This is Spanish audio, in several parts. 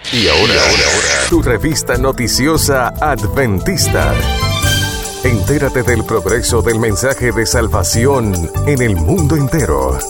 Y ahora, tu revista noticiosa Adventista. Entérate del progreso del mensaje de salvación en el mundo entero.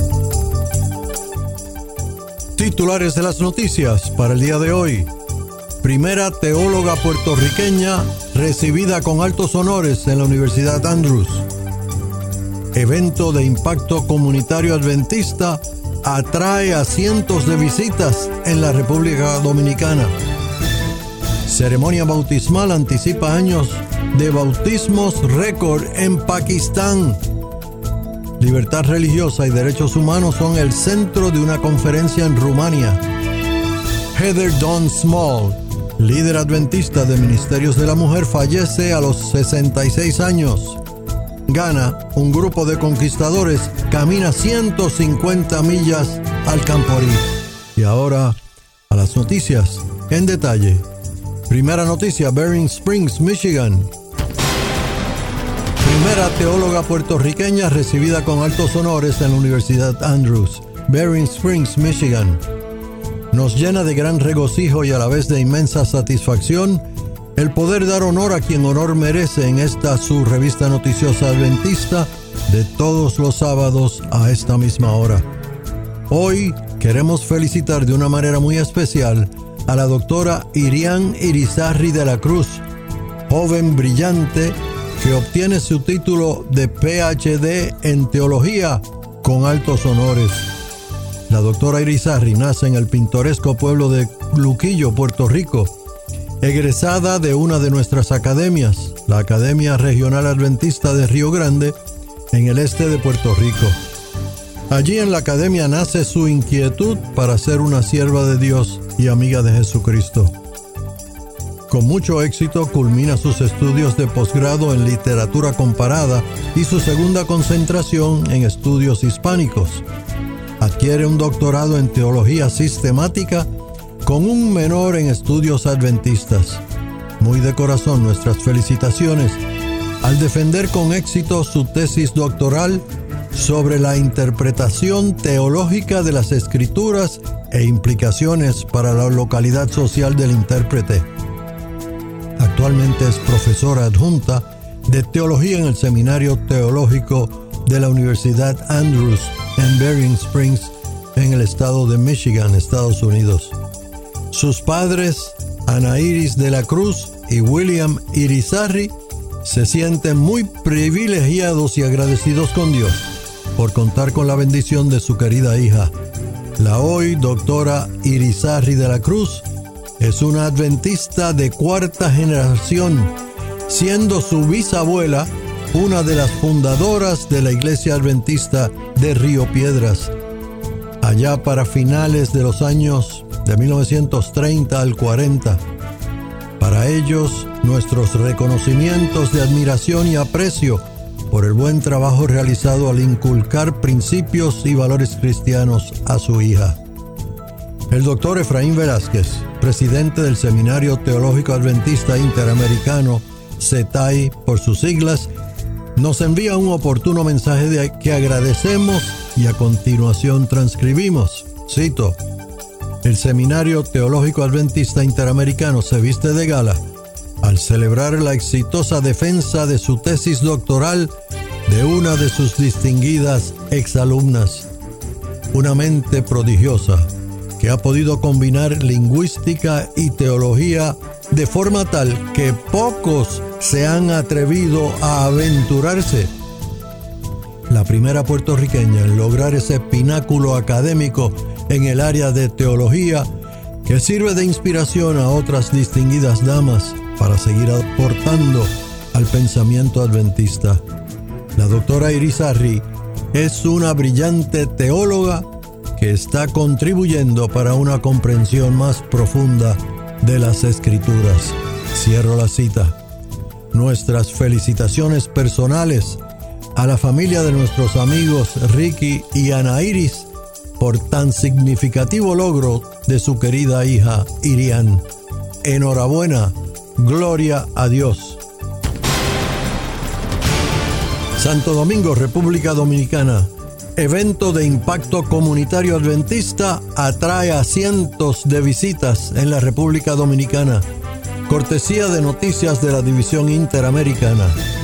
Titulares de las noticias para el día de hoy. Primera teóloga puertorriqueña recibida con altos honores en la Universidad Andrews. Evento de impacto comunitario adventista atrae a cientos de visitas en la República Dominicana. Ceremonia bautismal anticipa años de bautismos récord en Pakistán. Libertad religiosa y derechos humanos son el centro de una conferencia en Rumania. Heather Dawn Small, líder adventista de Ministerios de la Mujer, fallece a los 66 años. Ghana, un grupo de conquistadores, camina 150 millas al Camporí. Y ahora, a las noticias en detalle. Primera noticia, Berrien Springs, Michigan. Primera teóloga puertorriqueña recibida con altos honores en la Universidad Andrews, Berrien Springs, Michigan. Nos llena de gran regocijo y a la vez de inmensa satisfacción el poder dar honor a quien honor merece en esta su revista noticiosa adventista de todos los sábados a esta misma hora. Hoy queremos felicitar de una manera muy especial a la doctora Irian Irizarry de la Cruz, joven brillante que obtiene su título de PhD en teología con altos honores. La doctora Irizarry nace en el pintoresco pueblo de Luquillo, Puerto Rico, egresada de una de nuestras academias, la Academia Regional Adventista de Río Grande, en el este de Puerto Rico. Allí en la academia nace su inquietud para ser una sierva de Dios y amiga de Jesucristo. Con mucho éxito culmina sus estudios de posgrado en literatura comparada y su segunda concentración en estudios hispánicos. Adquiere un doctorado en teología sistemática con un menor en estudios adventistas. Muy de corazón nuestras felicitaciones al defender con éxito su tesis doctoral sobre la interpretación teológica de las Escrituras e implicaciones para la localidad social del intérprete. Actualmente es profesora adjunta de teología en el Seminario Teológico de la Universidad Andrews en Berrien Springs, en el estado de Michigan, Estados Unidos. Sus padres, Ana Iris de la Cruz y William Irizarry, se sienten muy privilegiados y agradecidos con Dios por contar con la bendición de su querida hija. La hoy doctora Irizarry de la Cruz es una adventista de cuarta generación, siendo su bisabuela una de las fundadoras de la Iglesia Adventista de Río Piedras. Allá para finales de los años de 1930 al 40. Para ellos, nuestros reconocimientos de admiración y aprecio por el buen trabajo realizado al inculcar principios y valores cristianos a su hija. El doctor Efraín Velázquez, presidente del Seminario Teológico Adventista Interamericano, SETAI por sus siglas, nos envía un oportuno mensaje que agradecemos y a continuación transcribimos. Cito: el Seminario Teológico Adventista Interamericano se viste de gala al celebrar la exitosa defensa de su tesis doctoral de una de sus distinguidas exalumnas. Una mente prodigiosa que ha podido combinar lingüística y teología de forma tal que pocos se han atrevido a aventurarse. La primera puertorriqueña en lograr ese pináculo académico en el área de teología que sirve de inspiración a otras distinguidas damas para seguir aportando al pensamiento adventista. La doctora Irizarry es una brillante teóloga que está contribuyendo para una comprensión más profunda de las Escrituras. Cierro la cita. Nuestras felicitaciones personales a la familia de nuestros amigos Ricky y Ana Iris por tan significativo logro de su querida hija Irian. Enhorabuena, gloria a Dios. Santo Domingo, República Dominicana. evento de impacto comunitario adventista atrae a cientos de visitas en la República Dominicana, cortesía de Noticias de la División Interamericana.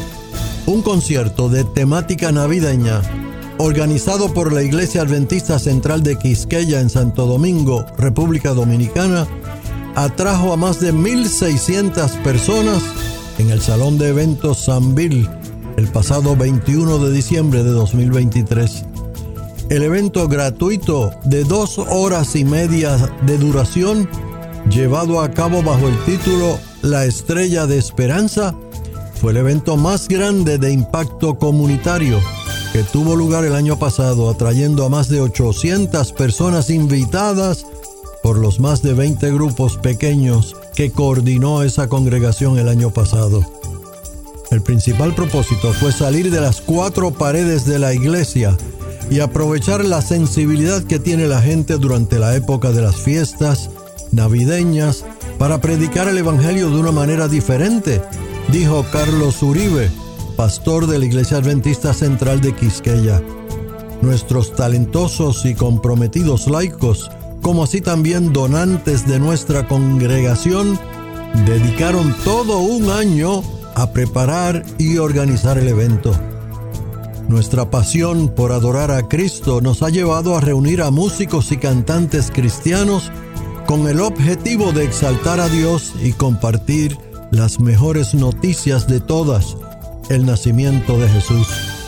Un concierto de temática navideña, organizado por la Iglesia Adventista Central de Quisqueya en Santo Domingo, República Dominicana, atrajo a más de 1,600 personas en el Salón de Eventos Sanville el pasado 21 de diciembre de 2023. El evento gratuito de 2 horas y media de duración, llevado a cabo bajo el título La Estrella de Esperanza, fue el evento más grande de impacto comunitario que tuvo lugar el año pasado, atrayendo a más de 800 personas invitadas por los más de 20 grupos pequeños que coordinó esa congregación el año pasado. El principal propósito fue salir de las 4 paredes de la iglesia y aprovechar la sensibilidad que tiene la gente durante la época de las fiestas navideñas para predicar el evangelio de una manera diferente, dijo Carlos Uribe, pastor de la Iglesia Adventista Central de Quisqueya. Nuestros talentosos y comprometidos laicos, como así también donantes de nuestra congregación, dedicaron todo un año a preparar y organizar el evento. Nuestra pasión por adorar a Cristo nos ha llevado a reunir a músicos y cantantes cristianos con el objetivo de exaltar a Dios y compartir las mejores noticias de todas, el nacimiento de Jesús.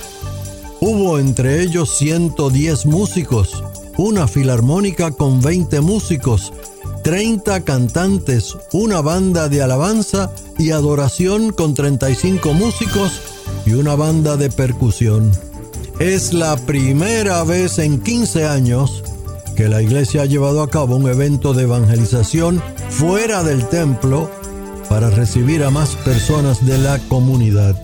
Hubo entre ellos 110 músicos, una filarmónica con 20 músicos, 30 cantantes, una banda de alabanza y adoración con 35 músicos y una banda de percusión. Es la primera vez en 15 años que la iglesia ha llevado a cabo un evento de evangelización fuera del templo para recibir a más personas de la comunidad.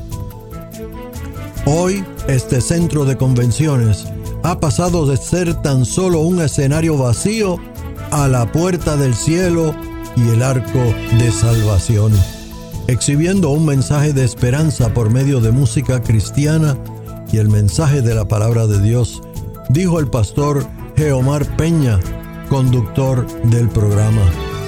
Hoy, este centro de convenciones ha pasado de ser tan solo un escenario vacío a la puerta del cielo y el arco de salvación, exhibiendo un mensaje de esperanza por medio de música cristiana y el mensaje de la palabra de Dios, dijo el pastor Geomar Peña, conductor del programa.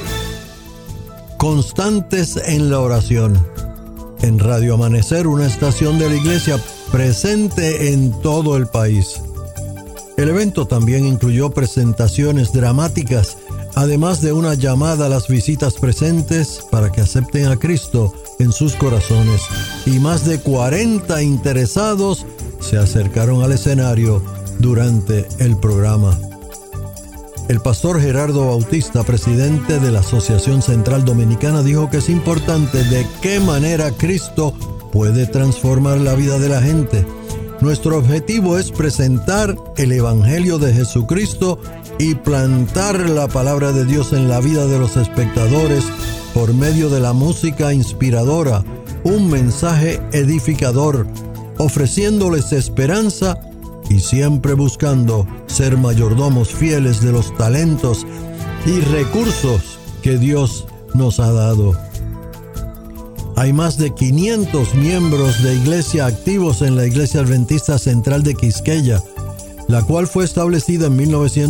Constantes en la oración. En Radio Amanecer, una estación de la iglesia presente en todo el país. El evento también incluyó presentaciones dramáticas, además de una llamada a las visitas presentes para que acepten a Cristo en sus corazones, y más de 40 interesados se acercaron al escenario durante el programa. El pastor Gerardo Bautista, presidente de la Asociación Central Dominicana, dijo que es importante de qué manera Cristo puede transformar la vida de la gente. Nuestro objetivo es presentar el Evangelio de Jesucristo y plantar la palabra de Dios en la vida de los espectadores por medio de la música inspiradora, un mensaje edificador, ofreciéndoles esperanza y siempre buscando ser mayordomos fieles de los talentos y recursos que Dios nos ha dado. Hay más de 500 miembros de iglesia activos en la Iglesia Adventista Central de Quisqueya, la cual fue establecida en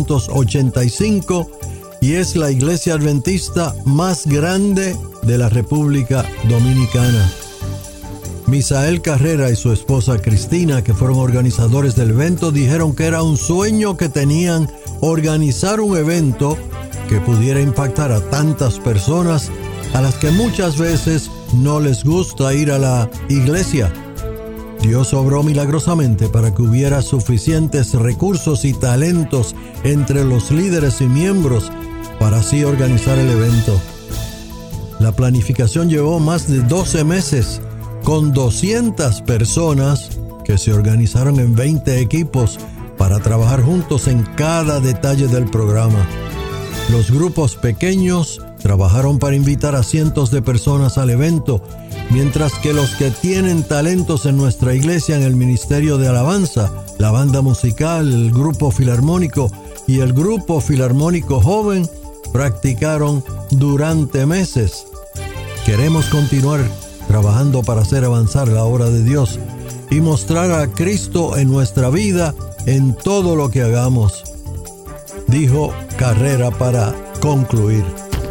1985 y es la iglesia adventista más grande de la República Dominicana. Misael Carrera y su esposa Cristina, que fueron organizadores del evento, dijeron que era un sueño que tenían organizar un evento que pudiera impactar a tantas personas a las que muchas veces no les gusta ir a la iglesia. Dios obró milagrosamente para que hubiera suficientes recursos y talentos entre los líderes y miembros para así organizar el evento. La planificación llevó más de 12 meses con 200 personas que se organizaron en 20 equipos para trabajar juntos en cada detalle del programa. Los grupos pequeños trabajaron para invitar a cientos de personas al evento, mientras que los que tienen talentos en nuestra iglesia en el ministerio de alabanza, la banda musical, el grupo filarmónico y el grupo filarmónico joven practicaron durante meses. Queremos continuar trabajando para hacer avanzar la obra de Dios y mostrar a Cristo en nuestra vida en todo lo que hagamos, dijo Carrera para concluir.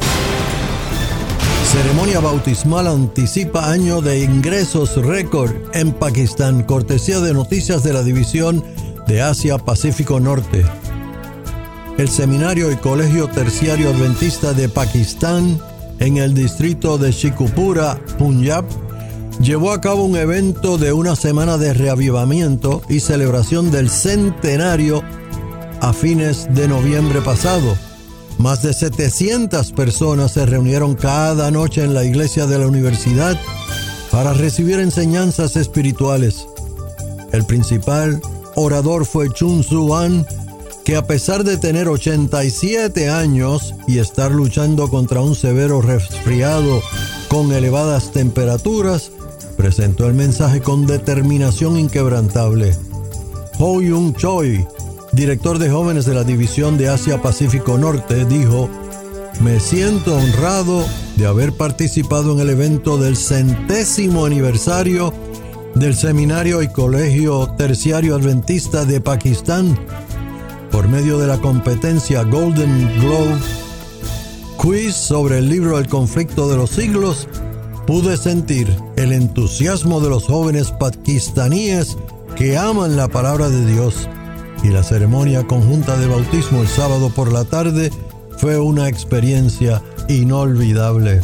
Ceremonia bautismal anticipa año de ingresos récord en Pakistán, cortesía de Noticias de la División de Asia-Pacífico Norte. El Seminario y Colegio Terciario Adventista de Pakistán, en el distrito de Sheikhupura, Punjab, llevó a cabo un evento de una semana de reavivamiento y celebración del centenario a fines de noviembre pasado. Más de 700 personas se reunieron cada noche en la iglesia de la universidad para recibir enseñanzas espirituales. El principal orador fue Chun Su-an, que a pesar de tener 87 años y estar luchando contra un severo resfriado con elevadas temperaturas, presentó el mensaje con determinación inquebrantable. Ho Yung Choi, director de jóvenes de la División de Asia-Pacífico Norte, dijo: "Me siento honrado de haber participado en el evento del 100º aniversario del Seminario y Colegio Terciario Adventista de Pakistán. Por medio de la competencia Golden Globe Quiz sobre el libro El conflicto de los siglos, pude sentir el entusiasmo de los jóvenes pakistaníes que aman la palabra de Dios, y la ceremonia conjunta de bautismo el sábado por la tarde fue una experiencia inolvidable".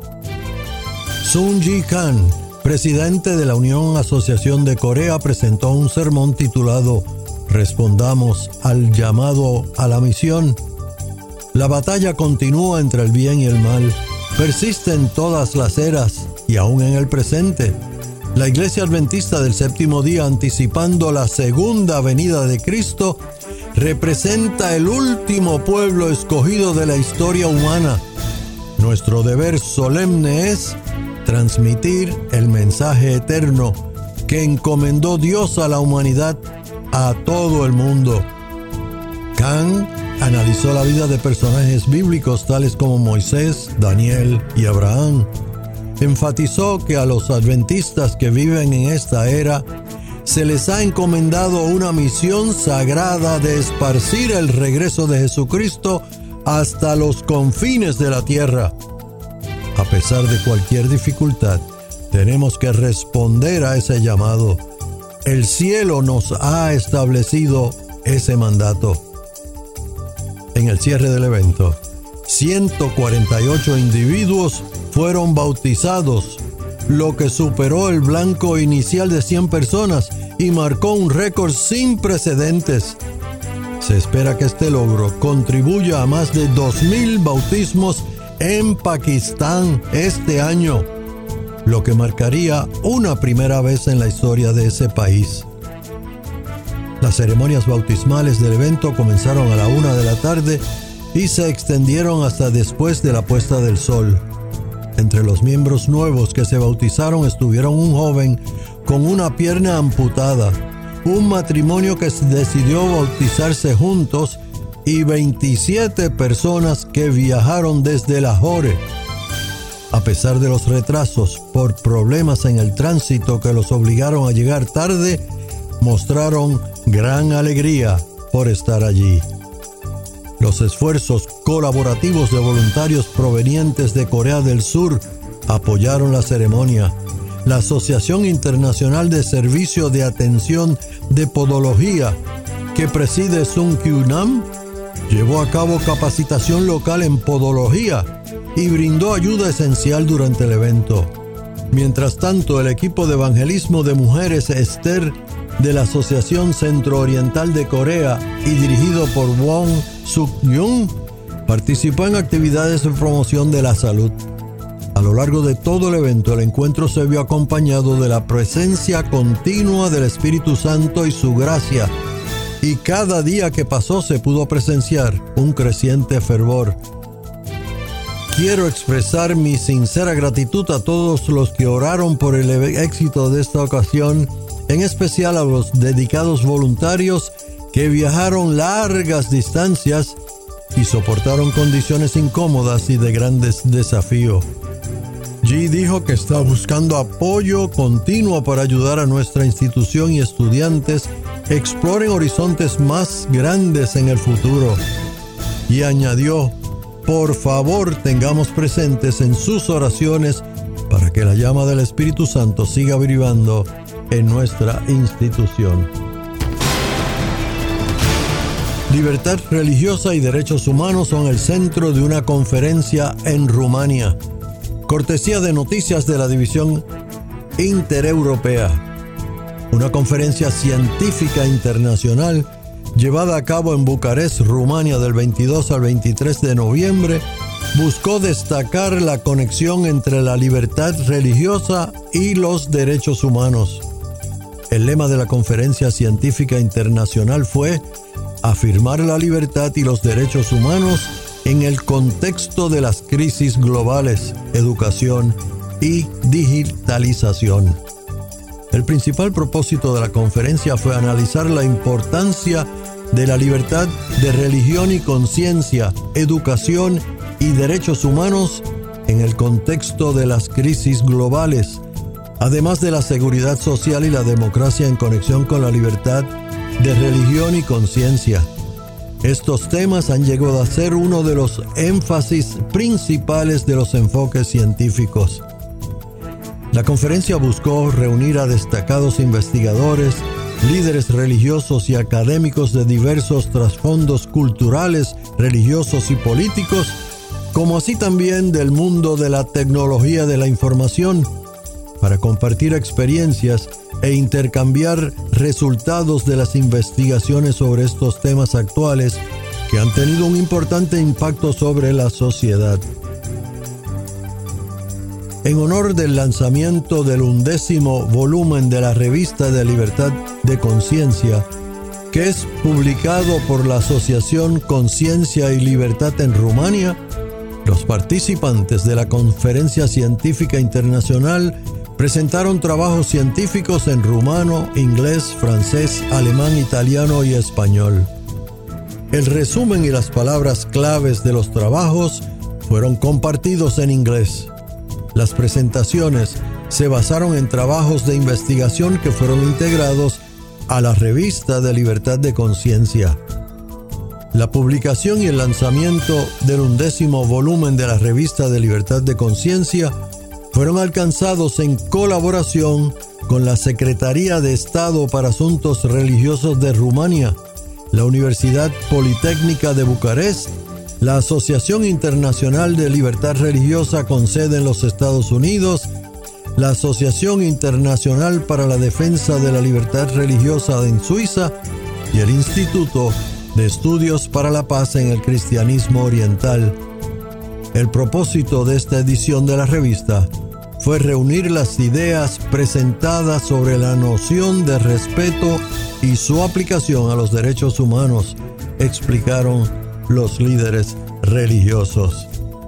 Sun Ji-kan, presidente de la Unión Asociación de Corea, presentó un sermón titulado "Respondamos al llamado a la misión". La batalla continúa entre el bien y el mal, persiste en todas las eras y aún en el presente. La Iglesia Adventista del Séptimo Día, anticipando la segunda venida de Cristo, representa el último pueblo escogido de la historia humana. Nuestro deber solemne es transmitir el mensaje eterno que encomendó Dios a la humanidad, a todo el mundo. Kang analizó la vida de personajes bíblicos tales como Moisés, Daniel y Abraham. Enfatizó que a los adventistas que viven en esta era se les ha encomendado una misión sagrada de esparcir el regreso de Jesucristo hasta los confines de la tierra. A pesar de cualquier dificultad, tenemos que responder a ese llamado. El cielo nos ha establecido ese mandato. En el cierre del evento, 148 individuos fueron bautizados, lo que superó el blanco inicial de 100 personas y marcó un récord sin precedentes. Se espera que este logro contribuya a más de 2,000 bautismos en Pakistán este año, lo que marcaría una primera vez en la historia de ese país. Las ceremonias bautismales del evento comenzaron a la 1 de la tarde y se extendieron hasta después de la puesta del sol. Entre los miembros nuevos que se bautizaron estuvieron un joven con una pierna amputada, un matrimonio que decidió bautizarse juntos y 27 personas que viajaron desde Lahore. A pesar de los retrasos por problemas en el tránsito que los obligaron a llegar tarde, mostraron gran alegría por estar allí. Los esfuerzos colaborativos de voluntarios provenientes de Corea del Sur apoyaron la ceremonia. La Asociación Internacional de Servicio de Atención de Podología, que preside Sun Kyung-nam, llevó a cabo capacitación local en podología y brindó ayuda esencial durante el evento. Mientras tanto, el equipo de evangelismo de mujeres Esther de la Asociación Centro-Oriental de Corea y dirigido por Won Suk-yoon participó en actividades de promoción de la salud. A lo largo de todo el evento, el encuentro se vio acompañado de la presencia continua del Espíritu Santo y su gracia, y cada día que pasó se pudo presenciar un creciente fervor. Quiero expresar mi sincera gratitud a todos los que oraron por el éxito de esta ocasión, en especial a los dedicados voluntarios que viajaron largas distancias y soportaron condiciones incómodas y de grandes desafíos. Ji dijo que está buscando apoyo continuo para ayudar a nuestra institución y estudiantes exploren horizontes más grandes en el futuro. Y añadió: por favor, tengamos presentes en sus oraciones para que la llama del Espíritu Santo siga brillando en nuestra institución. Libertad religiosa y derechos humanos son el centro de una conferencia en Rumania, cortesía de Noticias de la División Intereuropea. Una conferencia científica internacional llevada a cabo en Bucarest, Rumania, del 22 al 23 de noviembre, buscó destacar la conexión entre la libertad religiosa y los derechos humanos. El lema de la Conferencia Científica Internacional fue afirmar la libertad y los derechos humanos en el contexto de las crisis globales, educación y digitalización. El principal propósito de la conferencia fue analizar la importancia de la libertad de religión y conciencia, educación y derechos humanos en el contexto de las crisis globales, además de la seguridad social y la democracia en conexión con la libertad de religión y conciencia. Estos temas han llegado a ser uno de los énfasis principales de los enfoques científicos. La conferencia buscó reunir a destacados investigadores, líderes religiosos y académicos de diversos trasfondos culturales, religiosos y políticos, como así también del mundo de la tecnología de la información, para compartir experiencias e intercambiar resultados de las investigaciones sobre estos temas actuales que han tenido un importante impacto sobre la sociedad. En honor del lanzamiento del 11º volumen de la Revista de Libertad de Conciencia, que es publicado por la Asociación Conciencia y Libertad en Rumania, los participantes de la Conferencia Científica Internacional presentaron trabajos científicos en rumano, inglés, francés, alemán, italiano y español. El resumen y las palabras claves de los trabajos fueron compartidos en inglés. Las presentaciones se basaron en trabajos de investigación que fueron integrados a la Revista de Libertad de Conciencia. La publicación y el lanzamiento del 11º volumen de la Revista de Libertad de Conciencia fueron alcanzados en colaboración con la Secretaría de Estado para Asuntos Religiosos de Rumania, la Universidad Politécnica de Bucarest, la Asociación Internacional de Libertad Religiosa con sede en los Estados Unidos, la Asociación Internacional para la Defensa de la Libertad Religiosa en Suiza y el Instituto de Estudios para la Paz en el Cristianismo Oriental. El propósito de esta edición de la revista fue reunir las ideas presentadas sobre la noción de respeto y su aplicación a los derechos humanos, explicaron los líderes religiosos.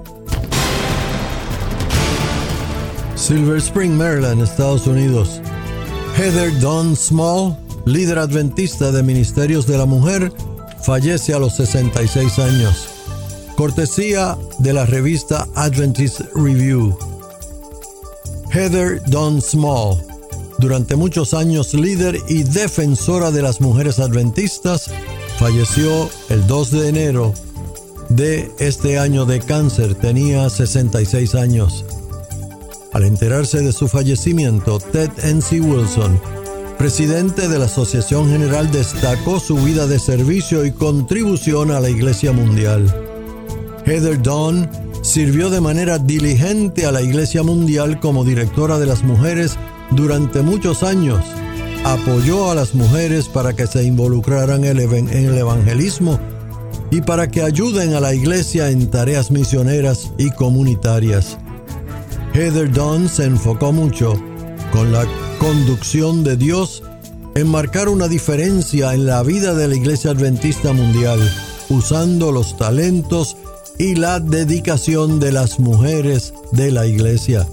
Silver Spring, Maryland, Estados Unidos. Heather Dawn Small, líder adventista de Ministerios de la Mujer, fallece a los 66 años. Cortesía de la revista Adventist Review. Heather Dawn Small, durante muchos años líder y defensora de las mujeres adventistas, falleció el 2 de enero de este año de cáncer. Tenía 66 años. Al enterarse de su fallecimiento, Ted N.C. Wilson, presidente de la Asociación General, destacó su vida de servicio y contribución a la Iglesia Mundial. Heather Dawn sirvió de manera diligente a la Iglesia Mundial como directora de las mujeres durante muchos años. Apoyó a las mujeres para que se involucraran en el evangelismo y para que ayuden a la Iglesia en tareas misioneras y comunitarias. Heather Dawn se enfocó mucho con la conducción de Dios en marcar una diferencia en la vida de la Iglesia Adventista Mundial, usando los talentos y la dedicación de las mujeres de la Iglesia.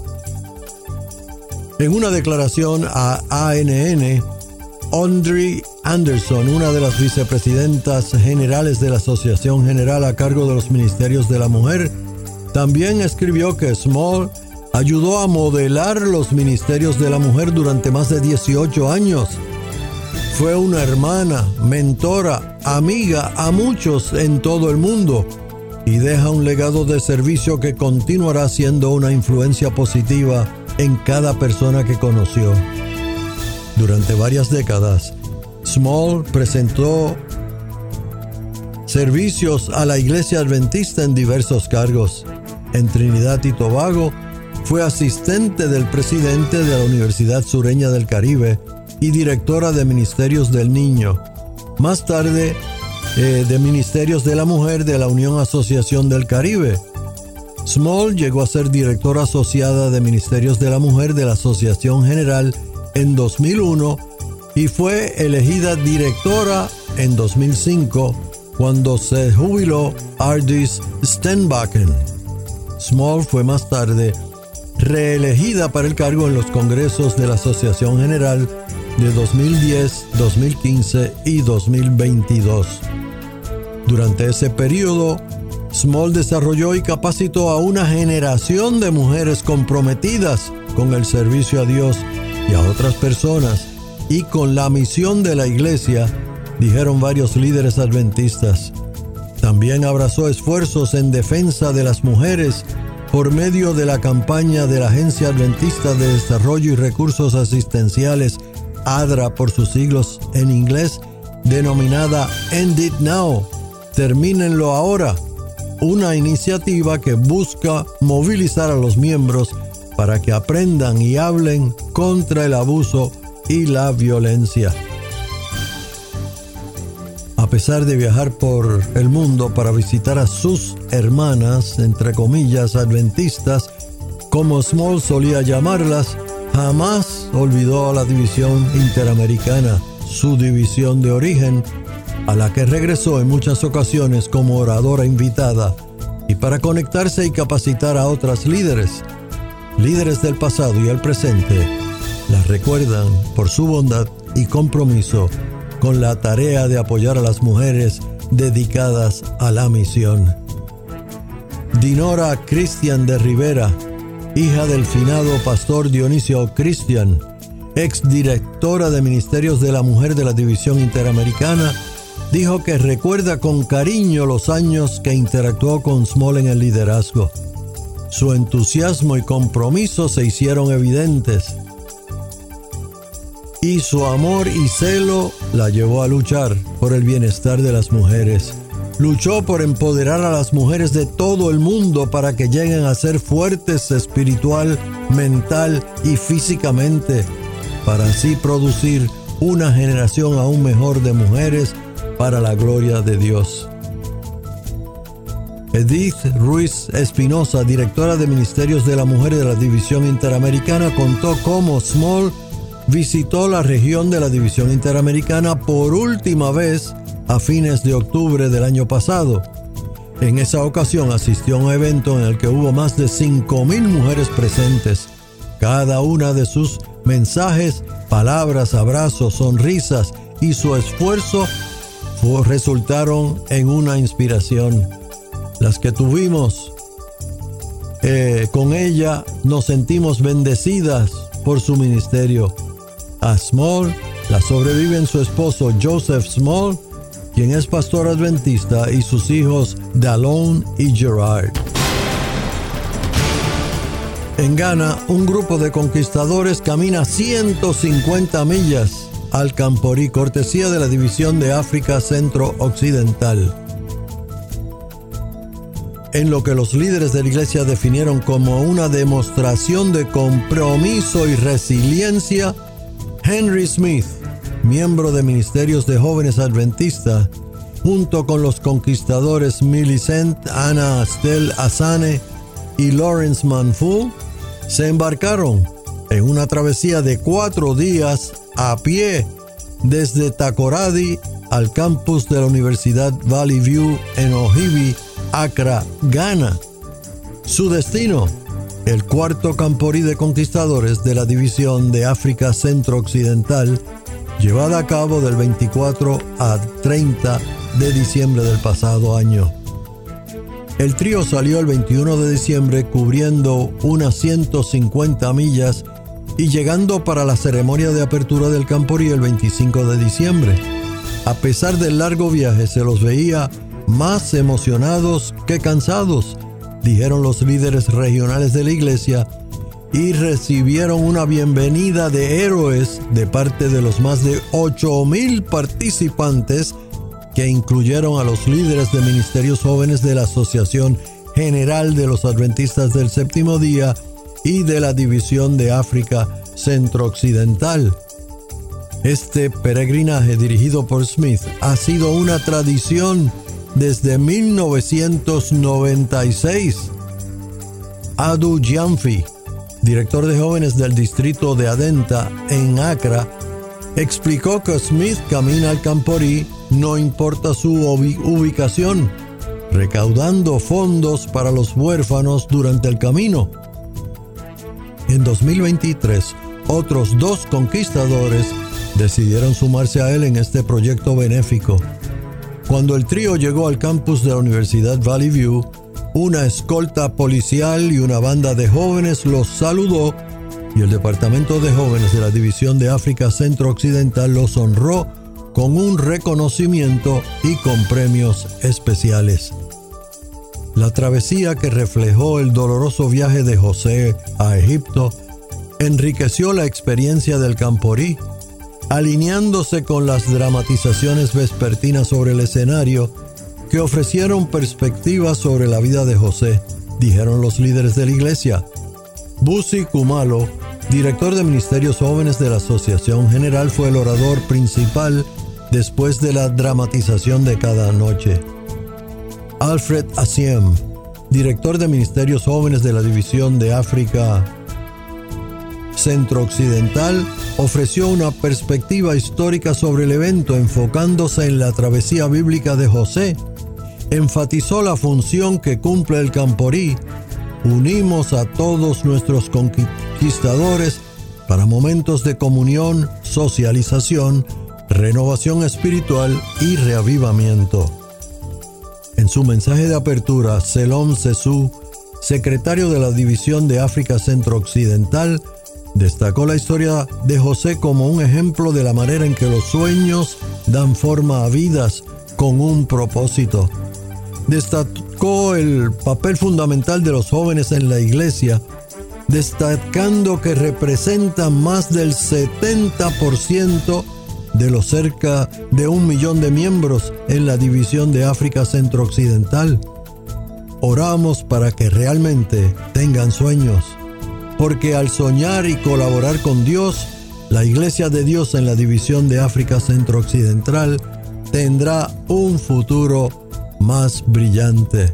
En una declaración a ANN, Audrey Anderson, una de las vicepresidentas generales de la Asociación General a cargo de los Ministerios de la Mujer, también escribió que Small ayudó a modelar los ministerios de la mujer durante más de 18 años. Fue una hermana, mentora, amiga a muchos en todo el mundo y deja un legado de servicio que continuará siendo una influencia positiva en cada persona que conoció. Durante varias décadas, Small prestó servicios a la Iglesia Adventista en diversos cargos. En Trinidad y Tobago, fue asistente del presidente de la Universidad Sureña del Caribe y directora de Ministerios del Niño. Más tarde, de Ministerios de la Mujer de la Unión Asociación del Caribe. Small llegó a ser directora asociada de Ministerios de la Mujer de la Asociación General en 2001 y fue elegida directora en 2005 cuando se jubiló Ardis Stenbakken. Small fue más tarde reelegida para el cargo en los congresos de la Asociación General de 2010, 2015 y 2022. Durante ese periodo, Small desarrolló y capacitó a una generación de mujeres comprometidas con el servicio a Dios y a otras personas y con la misión de la iglesia, dijeron varios líderes adventistas. También abrazó esfuerzos en defensa de las mujeres por medio de la campaña de la Agencia Adventista de Desarrollo y Recursos Asistenciales, ADRA por sus siglos en inglés, denominada End It Now, Termínenlo Ahora, una iniciativa que busca movilizar a los miembros para que aprendan y hablen contra el abuso y la violencia. A pesar de viajar por el mundo para visitar a sus hermanas, entre comillas, adventistas, como Small solía llamarlas, jamás olvidó a la división interamericana, su división de origen, a la que regresó en muchas ocasiones como oradora invitada y para conectarse y capacitar a otras líderes del pasado y el presente. Las recuerdan por su bondad y compromiso con la tarea de apoyar a las mujeres dedicadas a la misión. Dinora Cristian de Rivera, hija del finado pastor Dionisio Cristian, exdirectora de Ministerios de la Mujer de la División Interamericana, dijo que recuerda con cariño los años que interactuó con Small en el liderazgo. Su entusiasmo y compromiso se hicieron evidentes, y su amor y celo la llevó a luchar por el bienestar de las mujeres. Luchó por empoderar a las mujeres de todo el mundo para que lleguen a ser fuertes espiritual, mental y físicamente, para así producir una generación aún mejor de mujeres para la gloria de Dios. Edith Ruiz Espinosa, directora de Ministerios de la Mujer de la División Interamericana, contó cómo Small visitó la región de la División Interamericana por última vez a fines de octubre del año pasado. En esa ocasión asistió a un evento en el que hubo más de 5,000 mujeres presentes. Cada una de sus mensajes, palabras, abrazos, sonrisas y su esfuerzo resultaron en una inspiración. Las que tuvimos con ella nos sentimos bendecidas por su ministerio. A Small la sobreviven su esposo Joseph Small, quien es pastor adventista, y sus hijos Dallon y Gerard. En Ghana, un grupo de conquistadores camina 150 millas al Camporí, cortesía de la División de África Centro-Occidental. En lo que los líderes de la iglesia definieron como una demostración de compromiso y resiliencia, Henry Smith, miembro de Ministerios de Jóvenes Adventistas, junto con los conquistadores Millicent Anna Astel Asane y Lawrence Manful, se embarcaron en una travesía de 4 días a pie desde Takoradi al campus de la Universidad Valley View en Ohibi, Accra, Ghana. Su destino, el 4º Camporí de Conquistadores de la División de África Centro-Occidental, llevada a cabo del 24 a 30 de diciembre del pasado año. El trío salió el 21 de diciembre cubriendo unas 150 millas y llegando para la ceremonia de apertura del Camporí el 25 de diciembre. A pesar del largo viaje, se los veía más emocionados que cansados, dijeron los líderes regionales de la iglesia, y recibieron una bienvenida de héroes de parte de los más de 8,000 participantes, que incluyeron a los líderes de ministerios jóvenes de la Asociación General de los Adventistas del Séptimo Día y de la División de África Centro-Occidental. Este peregrinaje dirigido por Smith ha sido una tradición desde 1996. Adu Jamfi, director de jóvenes del distrito de Adenta en Accra, explicó que Smith camina al Camporí no importa su ubicación, recaudando fondos para los huérfanos durante el camino. En 2023, otros 2 conquistadores decidieron sumarse a él en este proyecto benéfico. Cuando el trío llegó al campus de la Universidad Valley View, una escolta policial y una banda de jóvenes los saludó y el Departamento de Jóvenes de la División de África Centro-Occidental los honró con un reconocimiento y con premios especiales. La travesía, que reflejó el doloroso viaje de José a Egipto, enriqueció la experiencia del Camporí, alineándose con las dramatizaciones vespertinas sobre el escenario que ofrecieron perspectivas sobre la vida de José, dijeron los líderes de la iglesia. Busi Kumalo, director de Ministerios Jóvenes de la Asociación General, fue el orador principal después de la dramatización de cada noche. Alfred Asiem, director de Ministerios Jóvenes de la División de África Centro-Occidental, ofreció una perspectiva histórica sobre el evento, enfocándose en la travesía bíblica de José. Enfatizó la función que cumple el Camporí. Unimos a todos nuestros conquistadores para momentos de comunión, socialización, renovación espiritual y reavivamiento. En su mensaje de apertura, Selom Sesu, secretario de la División de África Centro-Occidental, destacó la historia de José como un ejemplo de la manera en que los sueños dan forma a vidas con un propósito. Destacó el papel fundamental de los jóvenes en la iglesia, destacando que representan más del 70% de los cerca de 1 millón de miembros en la División de África Centro-Occidental. Oramos para que realmente tengan sueños, porque al soñar y colaborar con Dios, la Iglesia de Dios en la División de África Centro-Occidental tendrá un futuro más brillante.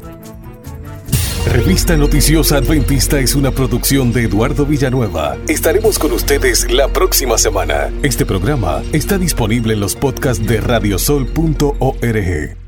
Revista Noticiosa Adventista es una producción de Eduardo Villanueva. Estaremos con ustedes la próxima semana. Este programa está disponible en los podcasts de radiosol.org.